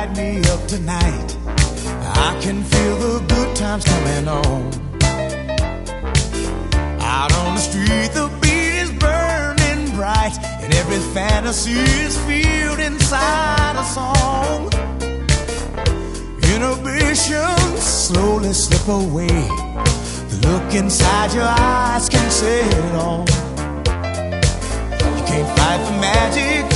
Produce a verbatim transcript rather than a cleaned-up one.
light me up tonight. I can feel the good times coming on. Out on the street, the beat is burning bright, and every fantasy is filled inside a song. Inhibitions slowly slip away. The look inside your eyes can say it all. You can't fight the magic